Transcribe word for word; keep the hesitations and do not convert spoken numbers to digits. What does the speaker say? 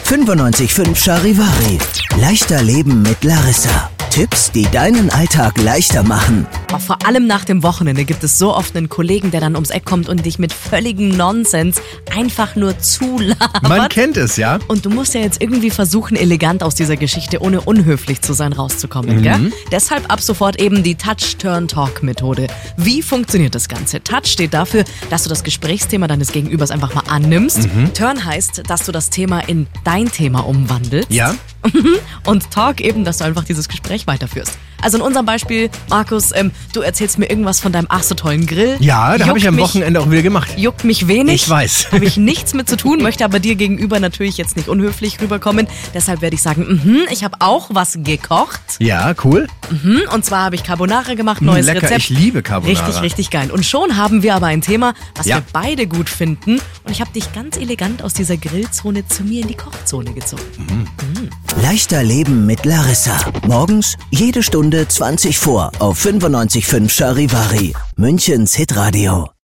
fünfundneunzig Komma fünf Charivari. Leichter Leben mit Larissa. Tipps, die deinen Alltag leichter machen. Oh, vor allem nach dem Wochenende gibt es so oft einen Kollegen, der dann ums Eck kommt und dich mit völligem Nonsens einfach nur zulabert. Man kennt es, ja. Und du musst ja jetzt irgendwie versuchen, elegant aus dieser Geschichte, ohne unhöflich zu sein, rauszukommen. Mhm. Gell? Deshalb ab sofort eben die Touch-Turn-Talk-Methode. Wie funktioniert das Ganze? Touch steht dafür, dass du das Gesprächsthema deines Gegenübers einfach mal annimmst. Mhm. Turn heißt, dass du das Thema in dein Thema umwandelst. Ja. Und Talk eben, dass du einfach dieses Gespräch weiterführst. Also in unserem Beispiel, Markus, ähm, du erzählst mir irgendwas von deinem ach so tollen Grill. Ja, da habe ich am mich, Wochenende auch wieder gemacht. Juckt mich wenig. Ich weiß. Habe ich nichts mit zu tun, möchte aber dir gegenüber natürlich jetzt nicht unhöflich rüberkommen. Deshalb werde ich sagen, mhm, ich habe auch was gekocht. Ja, cool. Mhm, und zwar habe ich Carbonara gemacht, neues Lecker, Rezept. ich liebe Carbonara. Richtig, richtig geil. Und schon haben wir aber ein Thema, was Ja. wir beide gut finden. Und ich habe dich ganz elegant aus dieser Grillzone zu mir in die Kochzone gezogen. Leichter Leben mit Larissa. Morgens jede Stunde zwanzig vor auf fünfundneunzig Komma fünf Charivari. Münchens Hitradio.